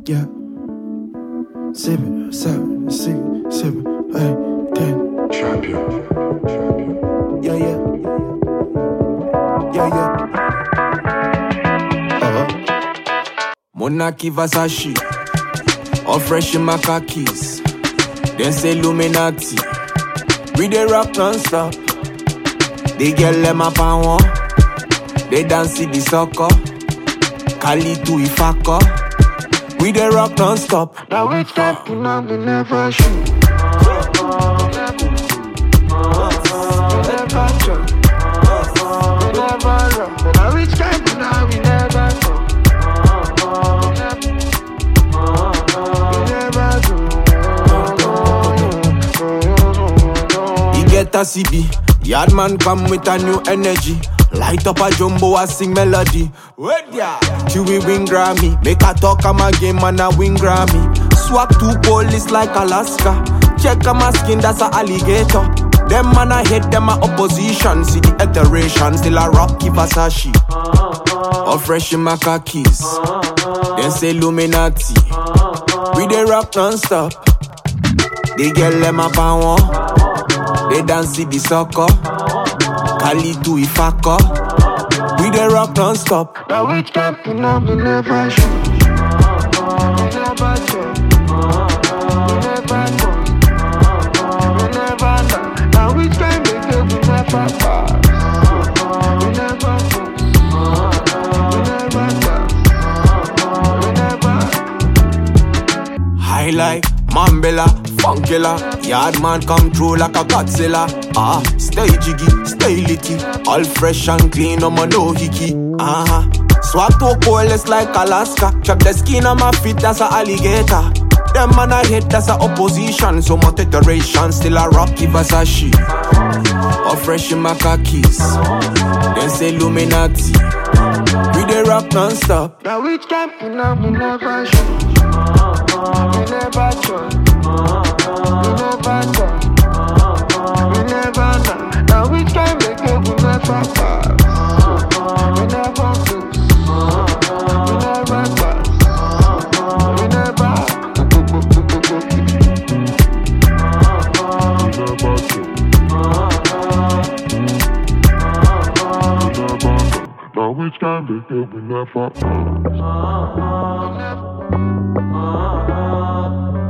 Yeah. 7, 7, 6, 7, 8, 10. Champion. Yeah, yeah. Yeah, yeah. Monarchy Versace, all fresh in my khakis. Then say Illuminati, we dey rock non-stop. They get them up and one, they dance in the soccer. Kali to Ifako, we dey rock non-stop. Now we step in and we never shoot. Never jump, never run. Now we step in and we never go. Get a CB, Yardman come with a new energy. Light up a jumbo, a sing melody. Wait ya, till we win Grammy. Make a talk, I'm a game and a win Grammy. Swap two police like Alaska. Check on my skin, that's a alligator. Them man I hate them a opposition. See the iteration, still a Rocky Versace. All fresh in my khakis. Then say Illuminati. We dey rock non-stop. They get them up and one. They dance in the soccer. Kali to Ifako, we dey rock non-stop. Now we step in and we never shoot. We never jump, we never go, we never die. Now we step because we never pass. We never lose, we never die, we never. High like Mambella, Funkilla, Yardman come through like a Godzilla. Stay jiggy, stay licky, all fresh and clean, no more no hickey. Swat to coalesce like Alaska. Chop the skin on my feet, that's a alligator. Them man I hate, that's a opposition. So much iteration, still a Rocky Versace. All fresh in my khakis. Then say Illuminati. We dey rock non-stop. Now we step in and we never shoot. We never jump, we never die, we never die. Now we step because we never pass. We never lose, we never pass. We never. Now we step because we never pass.